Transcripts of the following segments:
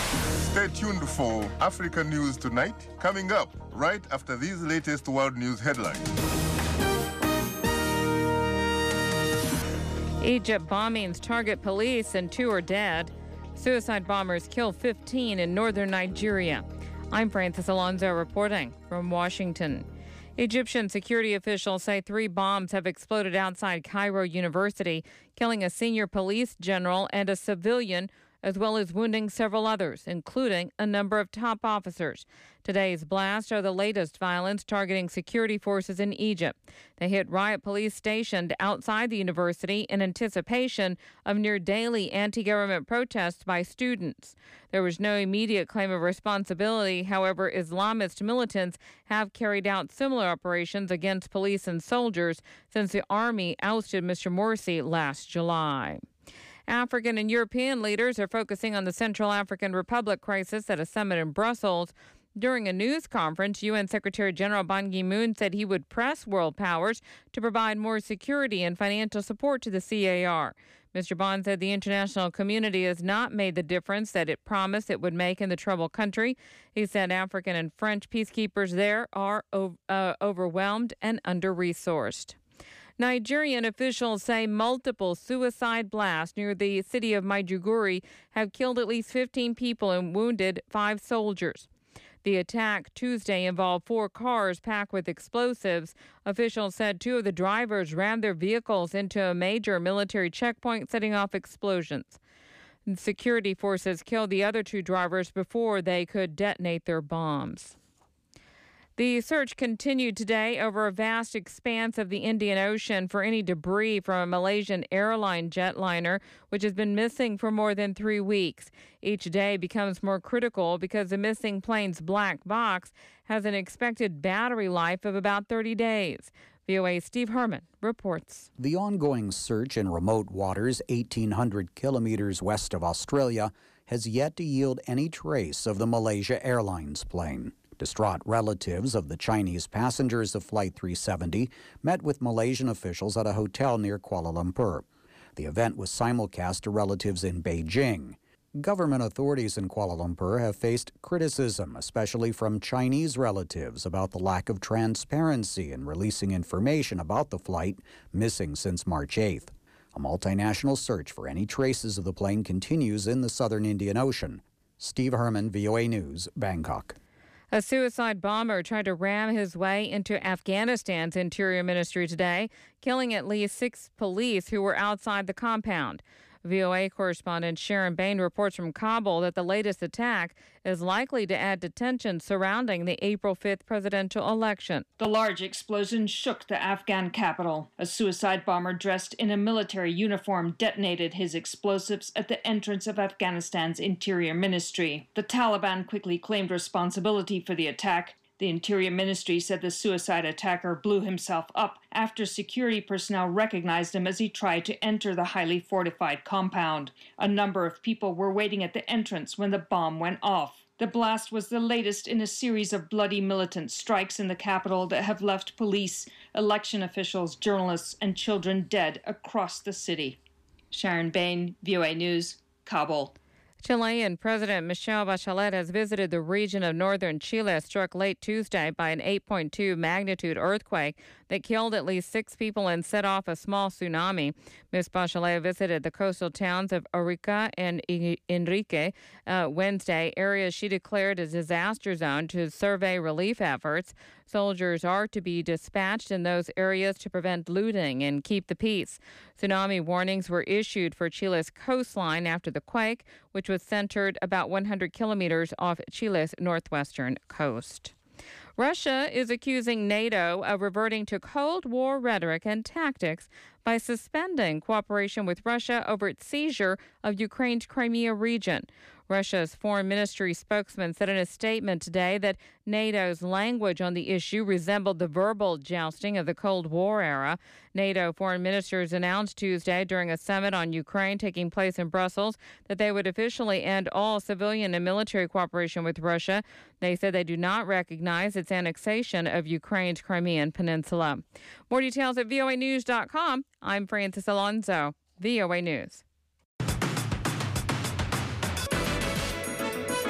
Stay tuned for Africa News Tonight, coming up right after these latest world news headlines. Egypt bombings target police and 2 are dead. Suicide bombers kill 15 in northern Nigeria. I'm Francis Alonso reporting from Washington. Egyptian security officials say 3 bombs have exploded outside Cairo University, killing a senior police general and a civilian, as well as wounding several others, including a number of top officers. Today's blasts are the latest violence targeting security forces in Egypt. They hit riot police stationed outside the university in anticipation of near-daily anti-government protests by students. There was no immediate claim of responsibility. However, Islamist militants have carried out similar operations against police and soldiers since the army ousted Mr. Morsi last July. African and European leaders are focusing on the Central African Republic crisis at a summit in Brussels. During a news conference, UN Secretary General Ban Ki-moon said he would press world powers to provide more security and financial support to the CAR. Mr. Ban said the international community has not made the difference that it promised it would make in the troubled country. He said African and French peacekeepers there are overwhelmed and under-resourced. Nigerian officials say multiple suicide blasts near the city of Maiduguri have killed at least 15 people and wounded 5 soldiers. The attack Tuesday involved 4 cars packed with explosives. Officials said 2 of the drivers rammed their vehicles into a major military checkpoint, setting off explosions. Security forces killed the other 2 drivers before they could detonate their bombs. The search continued today over a vast expanse of the Indian Ocean for any debris from a Malaysian airline jetliner, which has been missing for more than 3 weeks. Each day becomes more critical because the missing plane's black box has an expected battery life of about 30 days. VOA's Steve Herman reports. The ongoing search in remote waters 1,800 kilometers west of Australia has yet to yield any trace of the Malaysia Airlines plane. Distraught relatives of the Chinese passengers of Flight 370 met with Malaysian officials at a hotel near Kuala Lumpur. The event was simulcast to relatives in Beijing. Government authorities in Kuala Lumpur have faced criticism, especially from Chinese relatives, about the lack of transparency in releasing information about the flight missing since March 8th. A multinational search for any traces of the plane continues in the southern Indian Ocean. Steve Herman, VOA News, Bangkok. A suicide bomber tried to ram his way into Afghanistan's Interior Ministry today, killing at least 6 police who were outside the compound. VOA correspondent Sharon Bain reports from Kabul that the latest attack is likely to add to tensions surrounding the April 5th presidential election. The large explosion shook the Afghan capital. A suicide bomber dressed in a military uniform detonated his explosives at the entrance of Afghanistan's Interior Ministry. The Taliban quickly claimed responsibility for the attack. The Interior Ministry said the suicide attacker blew himself up after security personnel recognized him as he tried to enter the highly fortified compound. A number of people were waiting at the entrance when the bomb went off. The blast was the latest in a series of bloody militant strikes in the capital that have left police, election officials, journalists, and children dead across the city. Sharon Bain, VOA News, Kabul. Chilean President Michelle Bachelet has visited the region of northern Chile struck late Tuesday by an 8.2 magnitude earthquake that killed at least 6 people and set off a small tsunami. Ms. Bachelet visited the coastal towns of Arica and Enrique Wednesday, areas she declared a disaster zone, to survey relief efforts. Soldiers are to be dispatched in those areas to prevent looting and keep the peace. Tsunami warnings were issued for Chile's coastline after the quake, which was centered about 100 kilometers off Chile's northwestern coast. Russia is accusing NATO of reverting to Cold War rhetoric and tactics by suspending cooperation with Russia over its seizure of Ukraine's Crimea region. Russia's foreign ministry spokesman said in a statement today that NATO's language on the issue resembled the verbal jousting of the Cold War era. NATO foreign ministers announced Tuesday during a summit on Ukraine taking place in Brussels that they would officially end all civilian and military cooperation with Russia. They said they do not recognize its annexation of Ukraine's Crimean Peninsula. More details at voanews.com. I'm Francis Alonso, VOA News.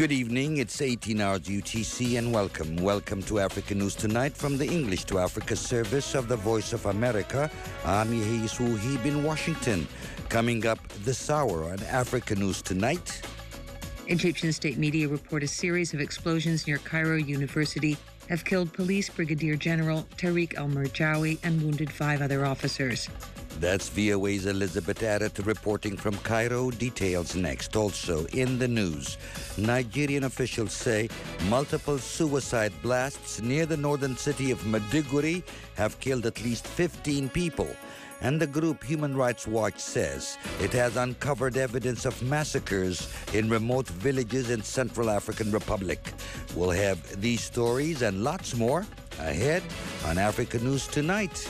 Good evening, it's 18 hours UTC and welcome. Welcome to Africa News Tonight from the English to Africa service of the Voice of America. I'm Yehis Wuhib in Washington. Coming up this hour on Africa News Tonight. Egyptian state media report a series of explosions near Cairo University have killed Police Brigadier General Tariq al-Merjawi and wounded 5 other officers. That's VOA's Elizabeth Arrett reporting from Cairo. Details next. Also in the news, Nigerian officials say multiple suicide blasts near the northern city of Maiduguri have killed at least 15 people. And the group Human Rights Watch says it has uncovered evidence of massacres in remote villages in Central African Republic. We'll have these stories and lots more ahead on Africa News Tonight.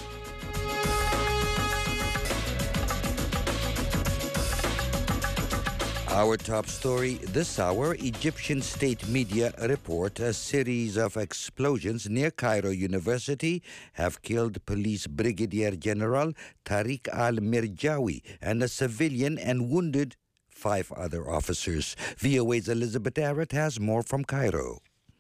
Our top story this hour, Egyptian state media report a series of explosions near Cairo University have killed Police Brigadier General Tariq al-Merjawi and a civilian and wounded 5 other officers. VOA's Elizabeth Arrett has more from Cairo.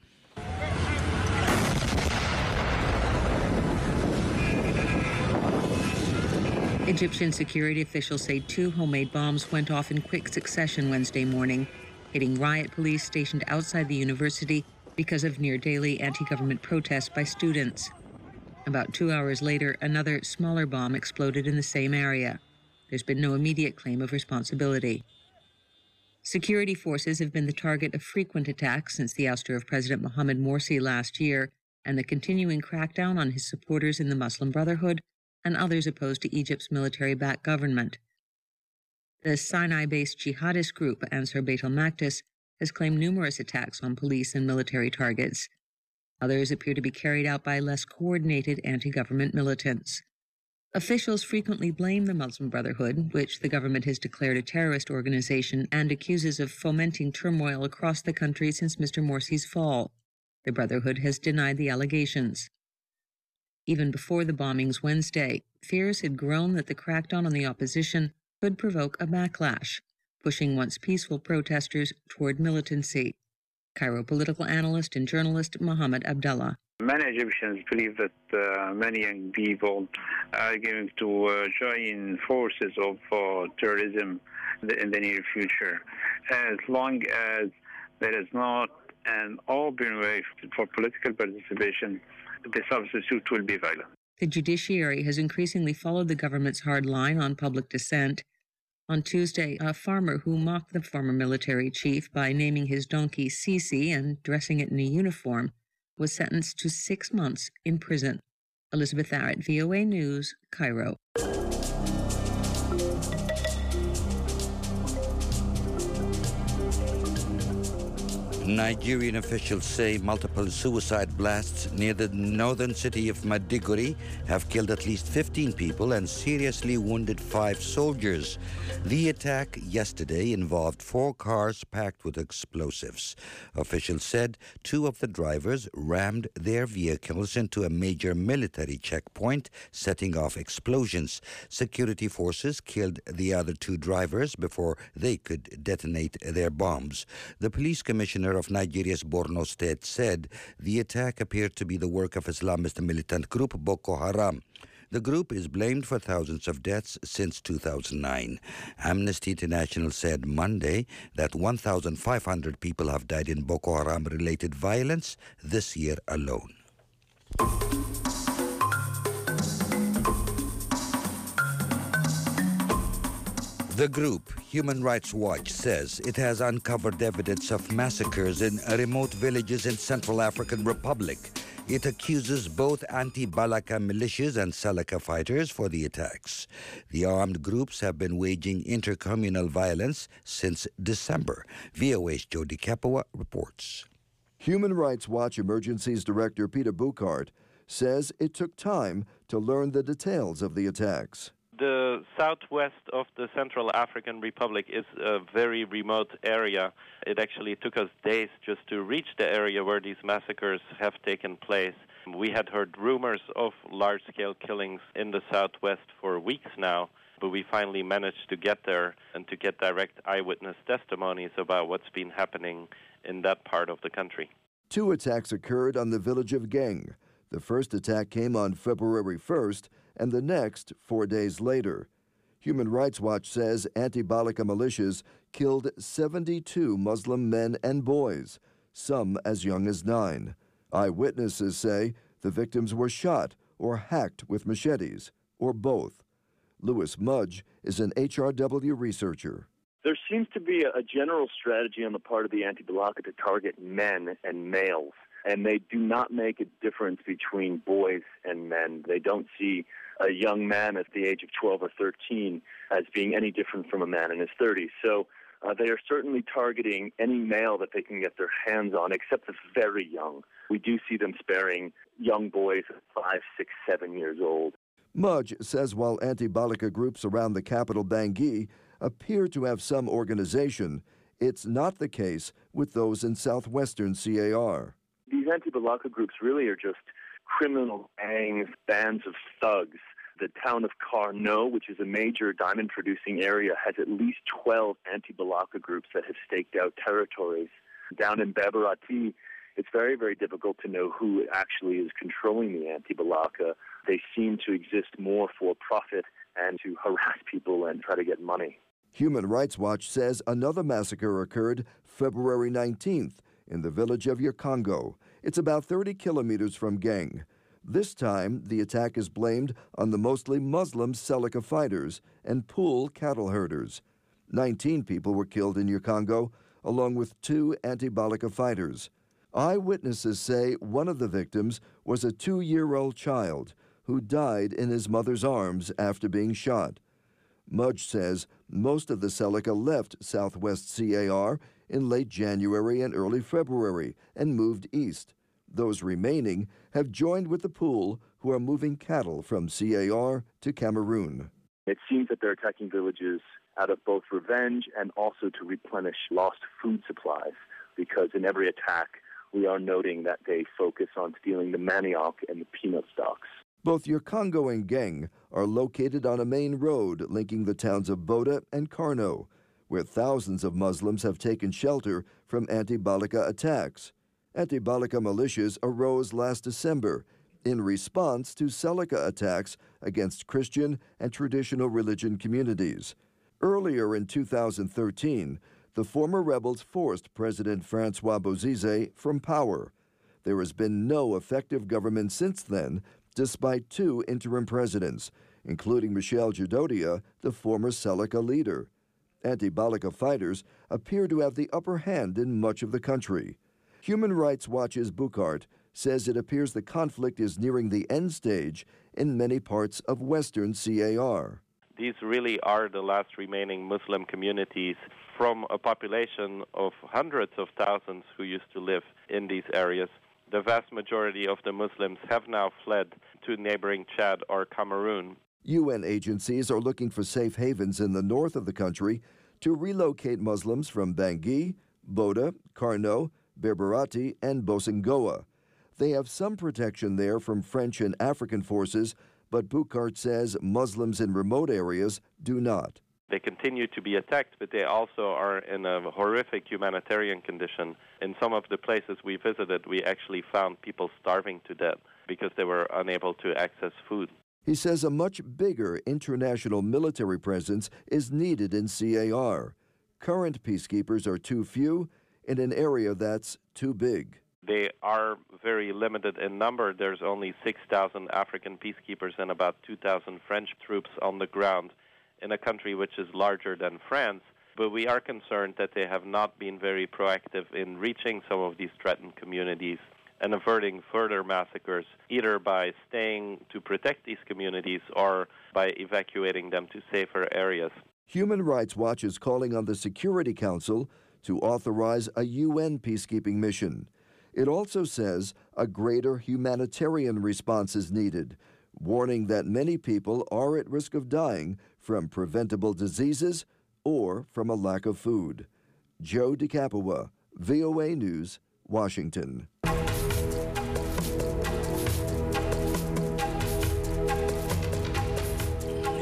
Egyptian security officials say 2 homemade bombs went off in quick succession Wednesday morning, hitting riot police stationed outside the university because of near-daily anti-government protests by students. About 2 hours later, another smaller bomb exploded in the same area. There's been no immediate claim of responsibility. Security forces have been the target of frequent attacks since the ouster of President Mohamed Morsi last year and the continuing crackdown on his supporters in the Muslim Brotherhood and others opposed to Egypt's military-backed government. The Sinai-based jihadist group Ansar Beit al-Maqdis has claimed numerous attacks on police and military targets. Others appear to be carried out by less coordinated anti-government militants. Officials frequently blame the Muslim Brotherhood, which the government has declared a terrorist organization and accuses of fomenting turmoil across the country since Mr. Morsi's fall. The Brotherhood has denied the allegations. Even before the bombings Wednesday, fears had grown that the crackdown on the opposition could provoke a backlash, pushing once peaceful protesters toward militancy. Cairo political analyst and journalist Mohammed Abdallah. Many Egyptians believe that many young people are going to join forces of terrorism in the near future, as long as there is not an open way for political participation. The substitute will be violent. The judiciary has increasingly followed the government's hard line on public dissent. On Tuesday, a farmer who mocked the former military chief by naming his donkey Sisi and dressing it in a uniform was sentenced to 6 months in prison. Elizabeth Arrett, VOA News, Cairo. Nigerian officials say multiple suicide blasts near the northern city of Maiduguri have killed at least 15 people and seriously wounded 5 soldiers. The attack yesterday involved 4 cars packed with explosives. Officials said 2 of the drivers rammed their vehicles into a major military checkpoint, setting off explosions. Security forces killed the other 2 drivers before they could detonate their bombs. The police commissioner of Nigeria's Borno State said the attack appeared to be the work of Islamist militant group Boko Haram. The group is blamed for thousands of deaths since 2009. Amnesty International said Monday that 1,500 people have died in Boko Haram-related violence this year alone. The group, Human Rights Watch, says it has uncovered evidence of massacres in remote villages in Central African Republic. It accuses both anti-Balaka militias and Salaka fighters for the attacks. The armed groups have been waging intercommunal violence since December. VOA's Jody Kapoa reports. Human Rights Watch Emergencies Director Peter Bouckaert says it took time to learn the details of the attacks. The southwest of the Central African Republic is a very remote area. It actually took us days just to reach the area where these massacres have taken place. We had heard rumors of large-scale killings in the southwest for weeks now. but we finally managed to get there and to get direct eyewitness testimonies about what's been happening in that part of the country. 2 attacks occurred on the village of Geng. The first attack came on February 1st, and the next 4 days later. Human Rights Watch says anti-Balaka militias killed 72 Muslim men and boys, some as young as 9. Eyewitnesses say the victims were shot or hacked with machetes, or both. Louis Mudge is an HRW researcher. There seems to be a general strategy on the part of the anti-Balaka to target men and males, and they do not make a difference between boys and men. They don't see a young man at the age of 12 or 13 as being any different from a man in his 30s. So they are certainly targeting any male that they can get their hands on, except the very young. We do see them sparing young boys at 5, 6, 7 years old. Mudge says while anti-Balaka groups around the capital Bangui appear to have some organization, it's not the case with those in southwestern CAR. These anti-Balaka groups really are just criminal gangs, bands of thugs. The town of Carnot, which is a major diamond-producing area, has at least 12 anti-Balaka groups that have staked out territories. Down in Beberati, it's very, very difficult to know who actually is controlling the anti-Balaka. They seem to exist more for profit and to harass people and try to get money. Human Rights Watch says another massacre occurred February 19th in the village of Yakongo. It's about 30 kilometers from Geng. This time, the attack is blamed on the mostly Muslim Seleka fighters and Pool cattle herders. 19 people were killed in Yakongo, along with 2 anti-Balaka fighters. Eyewitnesses say one of the victims was a 2-year-old child who died in his mother's arms after being shot. Mudge says most of the Seleka left southwest CAR in late January and early February and moved east. Those remaining have joined with the Pool, who are moving cattle from CAR to Cameroon. It seems that they're attacking villages out of both revenge and also to replenish lost food supplies, because in every attack we are noting that they focus on stealing the manioc and the peanut stalks. Both Yakongo and Geng are located on a main road linking the towns of Boda and Carnot, where thousands of Muslims have taken shelter from anti-Balaka attacks. Anti-Balaka militias arose last December in response to Seleka attacks against Christian and traditional religion communities. Earlier in 2013, the former rebels forced President Francois Bozize from power. There has been no effective government since then, despite 2 interim presidents, including Michel Djododia, the former Seleka leader. Anti-Balaka fighters appear to have the upper hand in much of the country. Human Rights Watch's Boucart says it appears the conflict is nearing the end stage in many parts of western CAR. These really are the last remaining Muslim communities from a population of hundreds of thousands who used to live in these areas. The vast majority of the Muslims have now fled to neighboring Chad or Cameroon. UN agencies are looking for safe havens in the north of the country to relocate Muslims from Bangui, Boda, Carnot, Beberati, and Bosengoa. They have some protection there from French and African forces, but Boucart says Muslims in remote areas do not. They continue to be attacked, but they also are in a horrific humanitarian condition. In some of the places we visited, we actually found people starving to death because they were unable to access food. He says a much bigger international military presence is needed in CAR. Current peacekeepers are too few in an area that's too big. They are very limited in number. There's only 6,000 African peacekeepers and about 2,000 French troops on the ground in a country which is larger than France. But we are concerned that they have not been very proactive in reaching some of these threatened communities and averting further massacres, either by staying to protect these communities or by evacuating them to safer areas. Human Rights Watch is calling on the Security Council to authorize a UN peacekeeping mission. It also says a greater humanitarian response is needed, warning that many people are at risk of dying from preventable diseases or from a lack of food. Joe DeCapua, VOA News, Washington.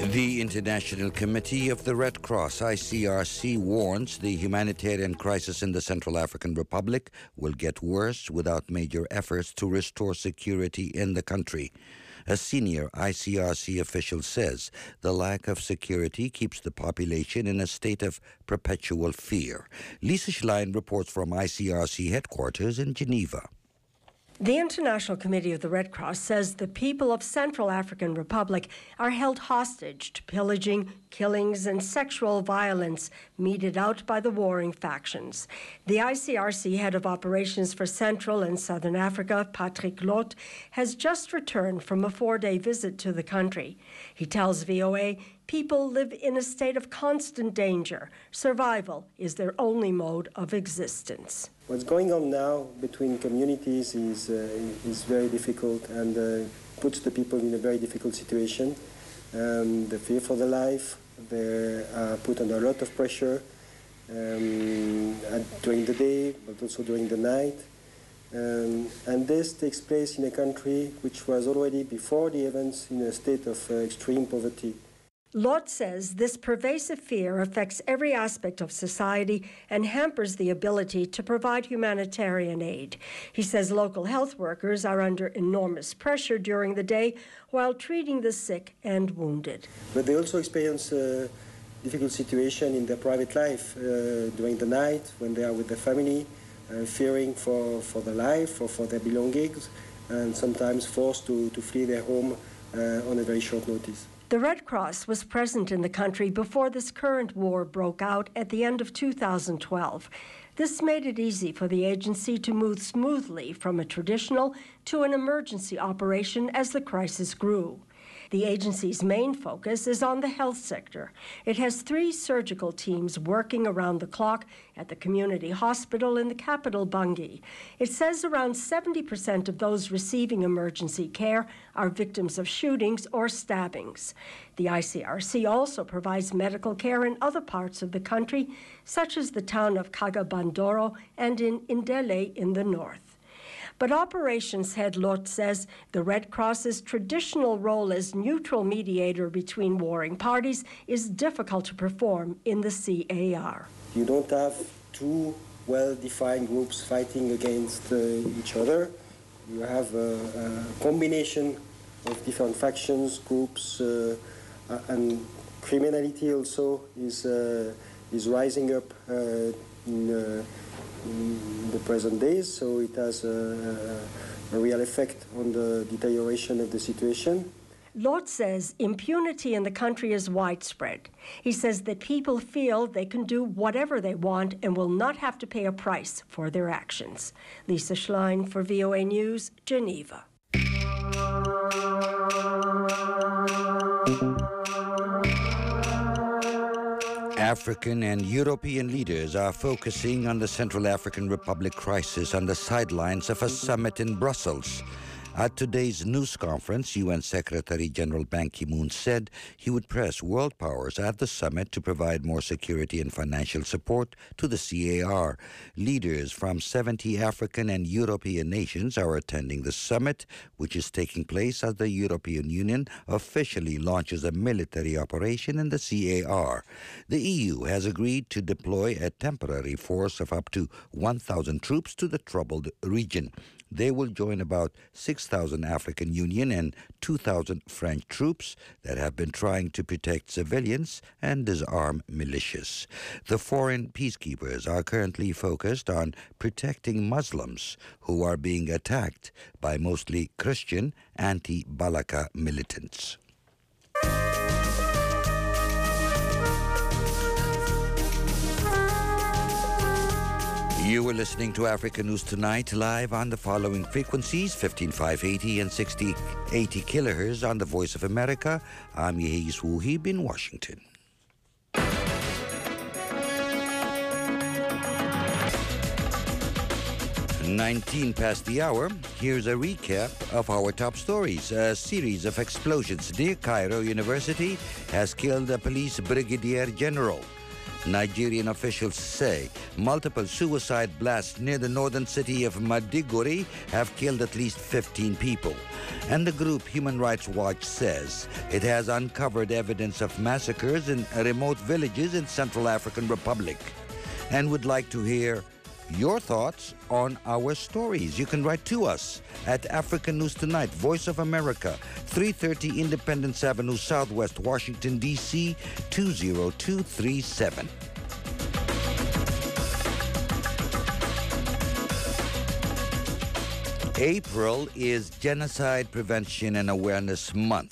The International Committee of the Red Cross, ICRC, warns the humanitarian crisis in the Central African Republic will get worse without major efforts to restore security in the country. A senior ICRC official says the lack of security keeps the population in a state of perpetual fear. Lisa Schlein reports from ICRC headquarters in Geneva. The International Committee of the Red Cross says the people of Central African Republic are held hostage to pillaging, killings, and sexual violence meted out by the warring factions. The ICRC head of operations for Central and Southern Africa, Patrick Lot, has just returned from a 4-day visit to the country. He tells VOA people live in a state of constant danger. Survival is their only mode of existence. What's going on now between communities is very difficult and puts the people in a very difficult situation. They fear for their life. They are put under a lot of pressure during the day, but also during the night. And this takes place in a country which was already before the events in a state of extreme poverty. Lot says this pervasive fear affects every aspect of society and hampers the ability to provide humanitarian aid. He says local health workers are under enormous pressure during the day while treating the sick and wounded. But they also experience a difficult situation in their private life during the night when they are with their family, fearing for their life or for their belongings, and sometimes forced to flee their home on a very short notice. The Red Cross was present in the country before this current war broke out at the end of 2012. This made it easy for the agency to move smoothly from a traditional to an emergency operation as the crisis grew. The agency's main focus is on the health sector. It has 3 surgical teams working around the clock at the community hospital in the capital, Bangui. It says around 70% of those receiving emergency care are victims of shootings or stabbings. The ICRC also provides medical care in other parts of the country, such as the town of Kagabandoro and in Indele in the north. But operations head Lot says the Red Cross's traditional role as neutral mediator between warring parties is difficult to perform in the CAR. You don't have 2 well-defined groups fighting against each other. You have a combination of different factions, groups, and criminality also is rising up in the present days, so it has a real effect on the deterioration of the situation. Lot says impunity in the country is widespread. He says that people feel they can do whatever they want and will not have to pay a price for their actions. Lisa Schlein for VOA News, Geneva. African and European leaders are focusing on the Central African Republic crisis on the sidelines of a summit in Brussels. At today's news conference, UN Secretary General Ban Ki-moon said he would press world powers at the summit to provide more security and financial support to the CAR. Leaders from 70 African and European nations are attending the summit, which is taking place as the European Union officially launches a military operation in the CAR. The EU has agreed to deploy a temporary force of up to 1,000 troops to the troubled region. They will join about 6,000 African Union and 2,000 French troops that have been trying to protect civilians and disarm militias. The foreign peacekeepers are currently focused on protecting Muslims who are being attacked by mostly Christian anti-Balaka militants. You were listening to Africa News Tonight, live on the following frequencies, 15580 and 6080 kilohertz on the Voice of America. I'm Yehis Wuhib in Washington. 19 past the hour. Here's a recap of our top stories. A series of explosions near Cairo University has killed a police brigadier general. Nigerian officials say multiple suicide blasts near the northern city of Maiduguri have killed at least 15 people. And the group Human Rights Watch says it has uncovered evidence of massacres in remote villages in Central African Republic. And would like to hear your thoughts on our stories. You can write to us at African News Tonight, Voice of America, 330 Independence Avenue Southwest, Washington, D.C., 20237. April is Genocide Prevention and Awareness Month.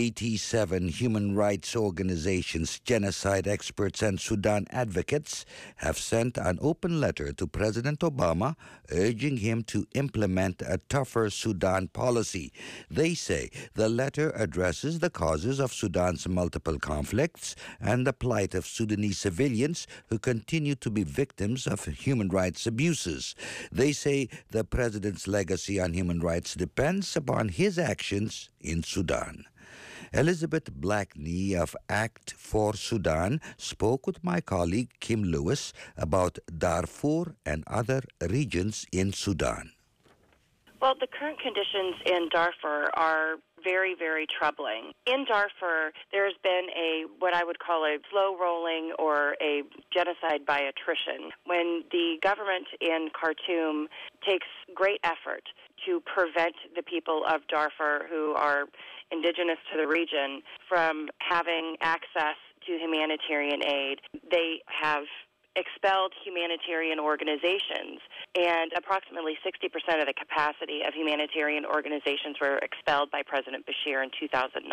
87 human rights organizations, genocide experts, and Sudan advocates have sent an open letter to President Obama urging him to implement a tougher Sudan policy. They say the letter addresses the causes of Sudan's multiple conflicts and the plight of Sudanese civilians who continue to be victims of human rights abuses. They say the president's legacy on human rights depends upon his actions in Sudan. Elizabeth Blackney of Act for Sudan spoke with my colleague Kim Lewis about Darfur and other regions in Sudan. Well, the current conditions in Darfur are very, very troubling. In Darfur, there's been what I would call a slow rolling or a genocide by attrition, when the government in Khartoum takes great effort to prevent the people of Darfur who are indigenous to the region from having access to humanitarian aid. They have expelled humanitarian organizations, and approximately 60% of the capacity of humanitarian organizations were expelled by President Bashir in 2009.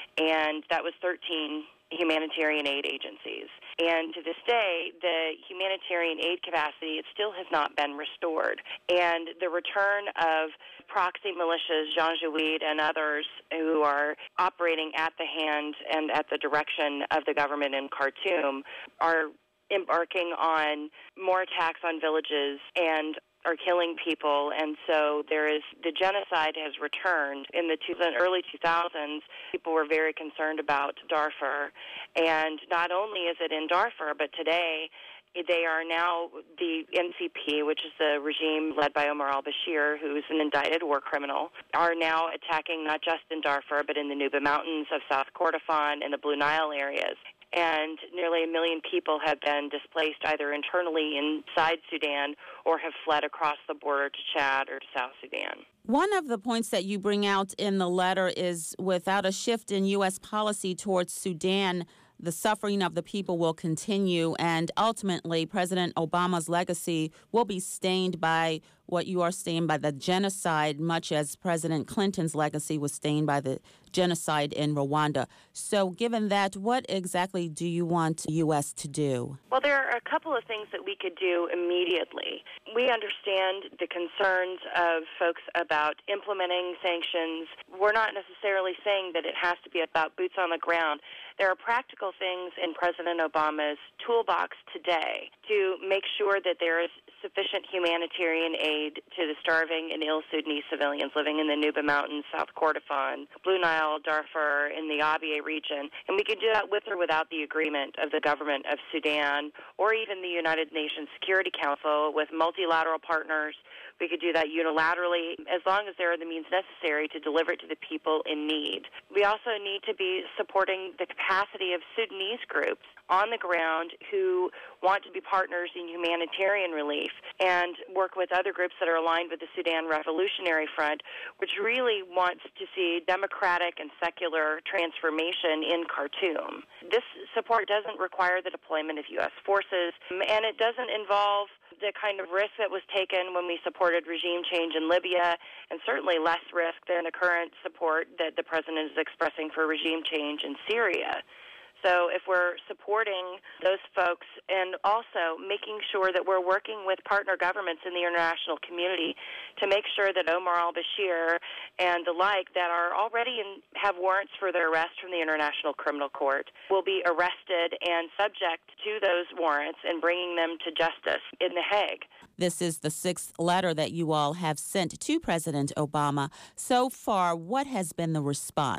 And that was 13 humanitarian aid agencies. And to this day, the humanitarian aid capacity, it still has not been restored. And the return of proxy militias, Janjaweed and others who are operating at the hand and at the direction of the government in Khartoum are embarking on more attacks on villages and are killing people, and so the genocide has returned. In the early 2000s, people were very concerned about Darfur, and not only is it in Darfur, but today they are now, the NCP, which is the regime led by Omar al-Bashir, who's an indicted war criminal, are now attacking not just in Darfur, but in the Nuba Mountains of South Kordofan and the Blue Nile areas. And nearly 1 million people have been displaced either internally inside Sudan or have fled across the border to Chad or to South Sudan. One of the points that you bring out in the letter is, without a shift in U.S. policy towards Sudan, the suffering of the people will continue, and ultimately President Obama's legacy will be stained by what you are stained by the genocide, much as President Clinton's legacy was stained by the genocide in Rwanda. So given that, what exactly do you want the U.S. to do? Well, there are a couple of things that we could do immediately. We understand the concerns of folks about implementing sanctions. We're not necessarily saying that it has to be about boots on the ground. There are practical things in President Obama's toolbox today to make sure that there is sufficient humanitarian aid to the starving and ill Sudanese civilians living in the Nuba Mountains, South Kordofan, Blue Nile, Darfur, in the Abyei region. And we can do that with or without the agreement of the government of Sudan or even the United Nations Security Council with multilateral partners. We could do that unilaterally as long as there are the means necessary to deliver it to the people in need. We also need to be supporting the capacity of Sudanese groups on the ground who want to be partners in humanitarian relief and work with other groups that are aligned with the Sudan Revolutionary Front, which really wants to see democratic and secular transformation in Khartoum. This support doesn't require the deployment of U.S. forces, and it doesn't involve the kind of risk that was taken when we supported regime change in Libya, and certainly less risk than the current support that the president is expressing for regime change in Syria. So if we're supporting those folks and also making sure that we're working with partner governments in the international community to make sure that Omar al-Bashir and the like that are already have warrants for their arrest from the International Criminal Court will be arrested and subject to those warrants and bringing them to justice in The Hague. This is the 6th letter that you all have sent to President Obama. So far, what has been the response?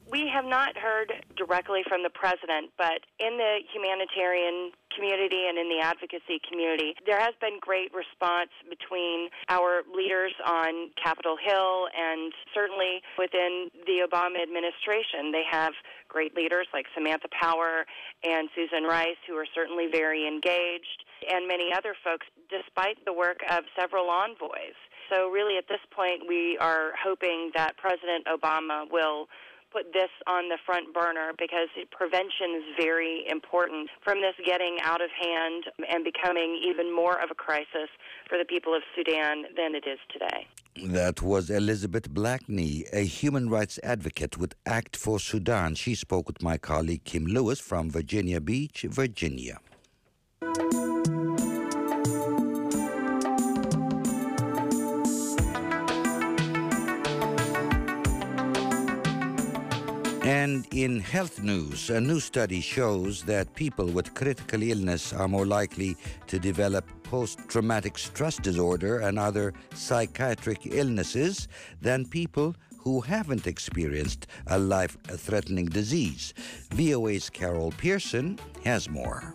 We have not heard directly from the president, but in the humanitarian community and in the advocacy community, there has been great response between our leaders on Capitol Hill and certainly within the Obama administration. They have great leaders like Samantha Power and Susan Rice, who are certainly very engaged, and many other folks, despite the work of several envoys. So really at this point, we are hoping that President Obama will put this on the front burner because prevention is very important from this getting out of hand and becoming even more of a crisis for the people of Sudan than it is today. That was Elizabeth Blackney, a human rights advocate with ACT for Sudan. She spoke with my colleague Kim Lewis from Virginia Beach, Virginia. And in health news, a new study shows that people with critical illness are more likely to develop post-traumatic stress disorder and other psychiatric illnesses than people who haven't experienced a life-threatening disease. VOA's Carol Pearson has more.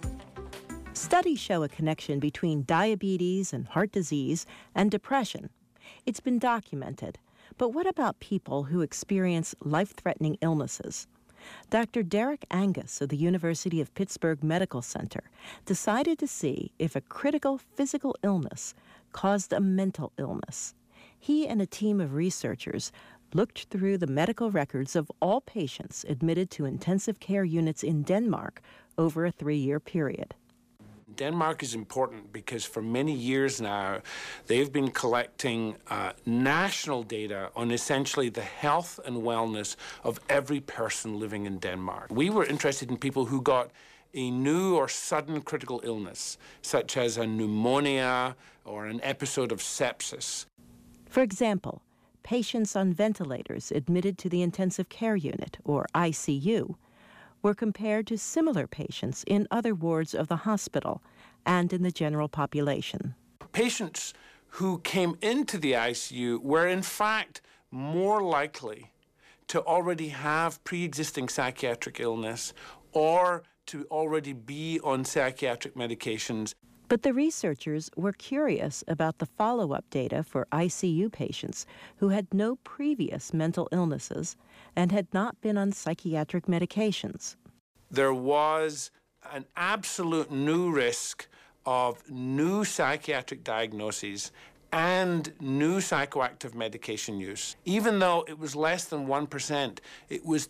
Studies show a connection between diabetes and heart disease and depression. It's been documented. But what about people who experience life-threatening illnesses? Dr. Derek Angus of the University of Pittsburgh Medical Center decided to see if a critical physical illness caused a mental illness. He and a team of researchers looked through the medical records of all patients admitted to intensive care units in Denmark over a 3-year period. Denmark is important because for many years now, they've been collecting national data on essentially the health and wellness of every person living in Denmark. We were interested in people who got a new or sudden critical illness, such as a pneumonia or an episode of sepsis. For example, patients on ventilators admitted to the intensive care unit, or ICU, were compared to similar patients in other wards of the hospital and in the general population. Patients who came into the ICU were in fact more likely to already have pre-existing psychiatric illness or to already be on psychiatric medications. But the researchers were curious about the follow-up data for ICU patients who had no previous mental illnesses and had not been on psychiatric medications. There was an absolute new risk of new psychiatric diagnoses and new psychoactive medication use. Even though it was less than 1%, it was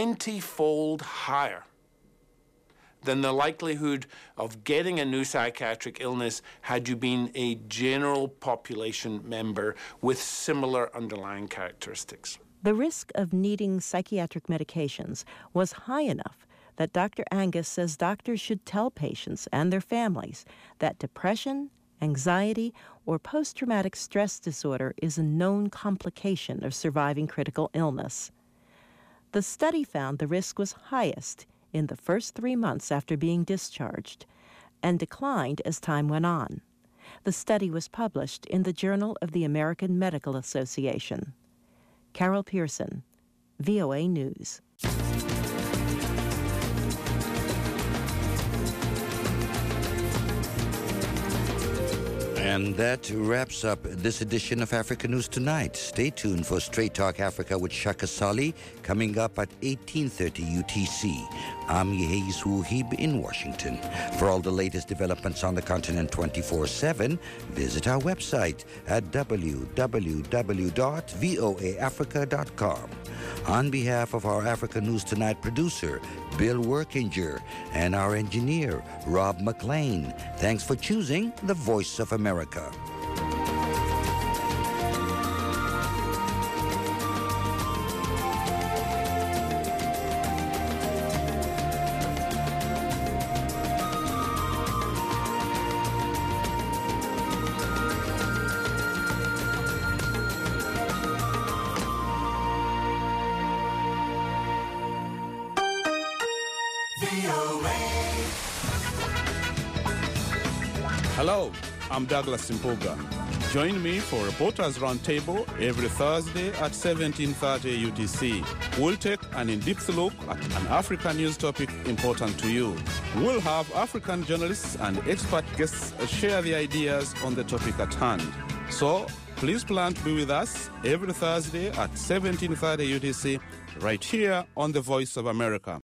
20-fold higher than the likelihood of getting a new psychiatric illness had you been a general population member with similar underlying characteristics. The risk of needing psychiatric medications was high enough that Dr. Angus says doctors should tell patients and their families that depression, anxiety, or post-traumatic stress disorder is a known complication of surviving critical illness. The study found the risk was highest in the first 3 months after being discharged and declined as time went on. The study was published in the Journal of the American Medical Association. Carol Pearson, VOA News. And that wraps up this edition of Africa News Tonight. Stay tuned for Straight Talk Africa with Shaka Sali coming up at 18:30 UTC. I'm Yehiz Wuhib in Washington. For all the latest developments on the continent 24/7, visit our website at www.voaafrica.com. On behalf of our Africa News Tonight producer, Bill Workinger, and our engineer, Rob McLean, thanks for choosing the Voice of America. Hello, I'm Douglas Simpuga. Join me for Reporters Roundtable every Thursday at 17:30 UTC. We'll take an in-depth look at an African news topic important to you. We'll have African journalists and expert guests share their ideas on the topic at hand. So, please plan to be with us every Thursday at 17:30 UTC right here on The Voice of America.